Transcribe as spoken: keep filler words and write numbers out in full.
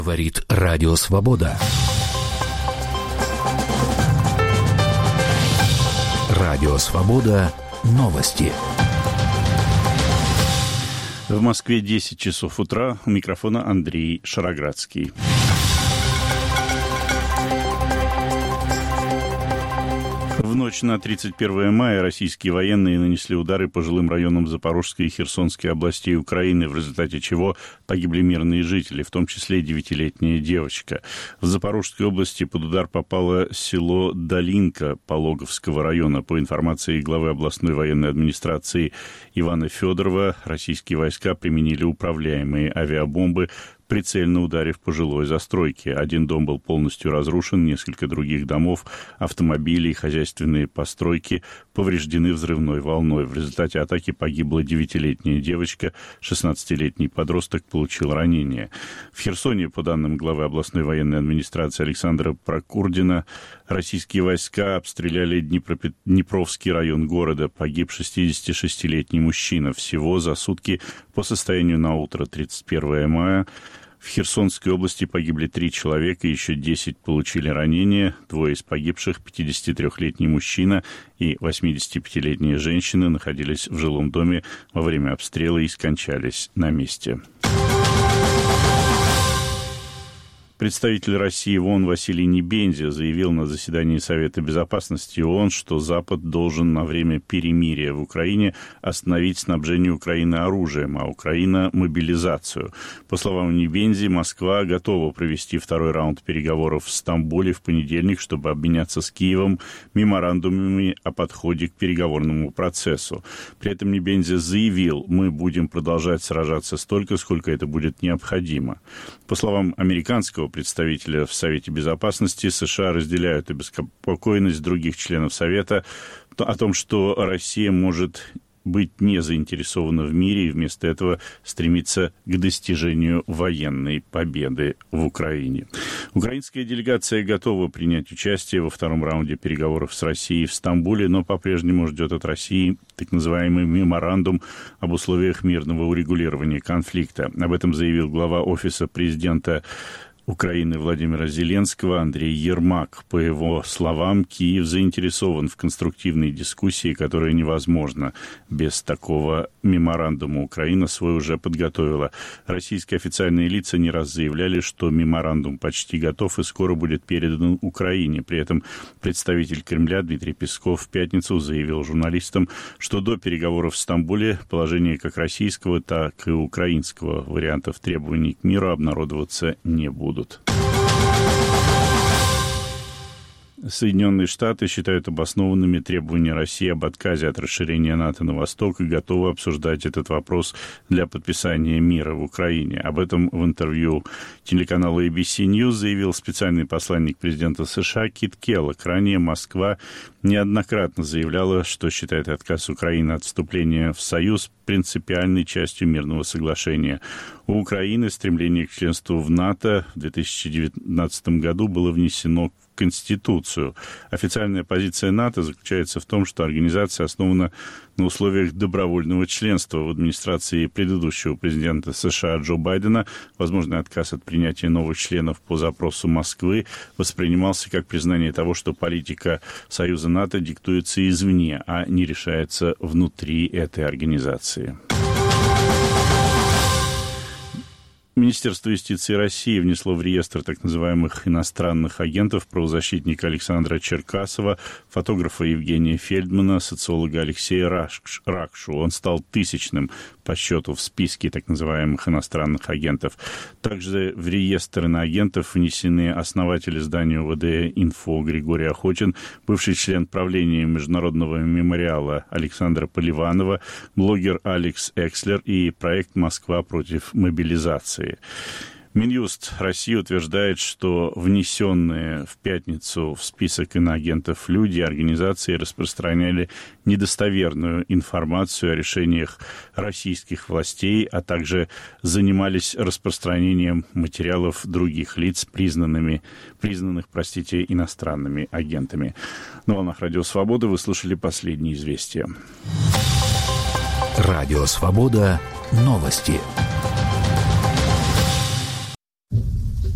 Говорит Радио Свобода. Радио Свобода. Новости. В Москве десять часов утра. У микрофона Андрей Шароградский. В ночь на тридцать первое мая российские военные нанесли удары по жилым районам Запорожской и Херсонской областей Украины, в результате чего погибли мирные жители, в том числе девятилетняя девочка. В Запорожской области под удар попало село Долинка Пологовского района. По информации главы областной военной администрации Ивана Федорова, российские войска применили управляемые авиабомбы, прицельно ударив по жилой застройке. Один дом был полностью разрушен, несколько других домов, автомобили и хозяйственные постройки повреждены взрывной волной. В результате атаки погибла девятилетняя девочка, шестнадцатилетний подросток получил ранение. В Херсоне, по данным главы областной военной администрации Александра Прокурдина, российские войска обстреляли Днепропет... Днепровский район города. Погиб шестидесятишестилетний мужчина. Всего за сутки по состоянию на утро тридцать первое мая в Херсонской области погибли три человека, еще десять получили ранения. Двое из погибших, пятидесятитрёхлетний мужчина и восьмидесятипятилетняя женщина, находились в жилом доме во время обстрела и скончались на месте. Представитель России в ООН Василий Небензя заявил на заседании Совета Безопасности ООН, что Запад должен на время перемирия в Украине остановить снабжение Украины оружием, а Украина – мобилизацию. По словам Небензи, Москва готова провести второй раунд переговоров в Стамбуле в понедельник, чтобы обменяться с Киевом меморандумами о подходе к переговорному процессу. При этом Небензи заявил, мы будем продолжать сражаться столько, сколько это будет необходимо. По словам американского представителя в Совете Безопасности, США разделяют обеспокоенность других членов Совета о том, что Россия может быть не заинтересована в мире и вместо этого стремится к достижению военной победы в Украине. Украинская делегация готова принять участие во втором раунде переговоров с Россией в Стамбуле, но по-прежнему ждет от России так называемый меморандум об условиях мирного урегулирования конфликта. Об этом заявил глава Офиса президента Украины Владимира Зеленского Андрей Ермак. По его словам, Киев заинтересован в конструктивной дискуссии, которая невозможна без такого меморандума. Украина свой уже подготовила. Российские официальные лица не раз заявляли, что меморандум почти готов и скоро будет передан Украине. При этом представитель Кремля Дмитрий Песков в пятницу заявил журналистам, что до переговоров в Стамбуле положение как российского, так и украинского вариантов требований к миру обнародоваться не будут. Соединенные Штаты считают обоснованными требования России об отказе от расширения НАТО на восток и готовы обсуждать этот вопрос для подписания мира в Украине. Об этом в интервью телеканалу эй би си News заявил специальный посланник президента США Кит Келлог. Ранее Москва неоднократно заявляла, что считает отказ Украины от вступления в Союз принципиальной частью мирного соглашения. У Украины стремление к членству в НАТО в две тысячи девятнадцатом году было внесено в Конституцию. Официальная позиция НАТО заключается в том, что организация основана на условиях добровольного членства. В администрации предыдущего президента США Джо Байдена возможный отказ от принятия новых членов по запросу Москвы воспринимался как признание того, что политика Союза НАТО диктуется извне, а не решается внутри этой организации. Министерство юстиции России внесло в реестр так называемых иностранных агентов правозащитника Александра Черкасова, фотографа Евгения Фельдмана, социолога Алексея Ракшу. Он стал тысячным по счету в списке так называемых иностранных агентов. Также в реестр иноагентов внесены основатель издания ОВД «Инфо» Григорий Охотин, бывший член правления Международного мемориала Александра Поливанова, блогер Алекс Экслер и проект «Москва против мобилизации». Минюст России утверждает, что внесенные в пятницу в список иноагентов люди и организации распространяли недостоверную информацию о решениях российских властей, а также занимались распространением материалов других лиц, признанными, признанных, простите, иностранными агентами. На волнах Радио Свобода вы слушали последние известия. Радио Свобода. Новости.